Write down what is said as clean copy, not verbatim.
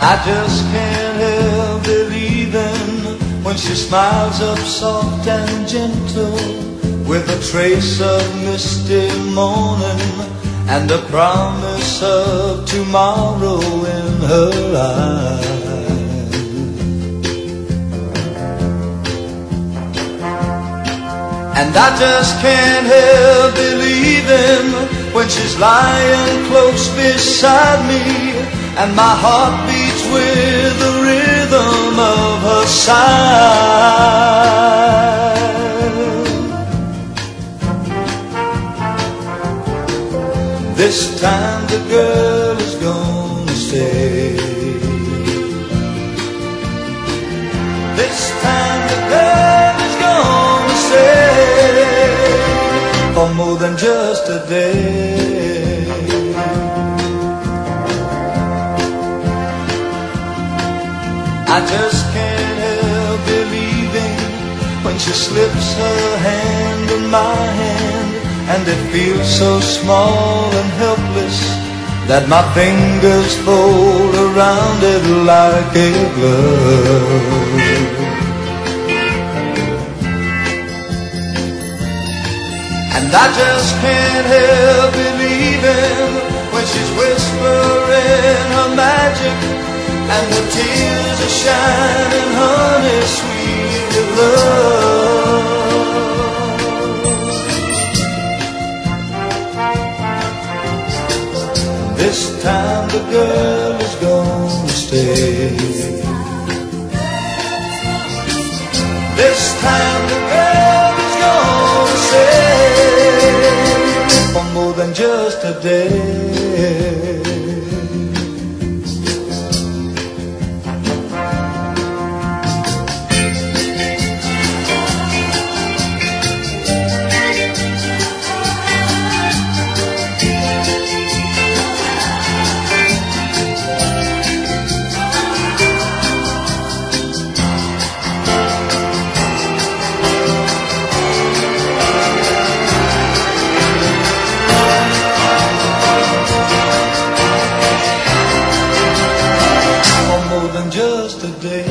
I just can't help believing when she smiles up soft and gentle, with a trace of misty morning and a promise of tomorrow in her eyes. And I just can't help believing when she's lying close beside me, and my heart beats with the rhythm of her sigh. This time the girl is gonna stay. This time the girl is gonna stay for more than just a day. I just can't help believing when she slips her hand in my hand, and it feels so small and helpless that my fingers fold around it like a glove. And I just can't help believing when she's whispering her magic, and the tears are shining honey sweet with love. This time the girl is gonna stay. This time the girl is gonna stay for more than just a day. Just a day.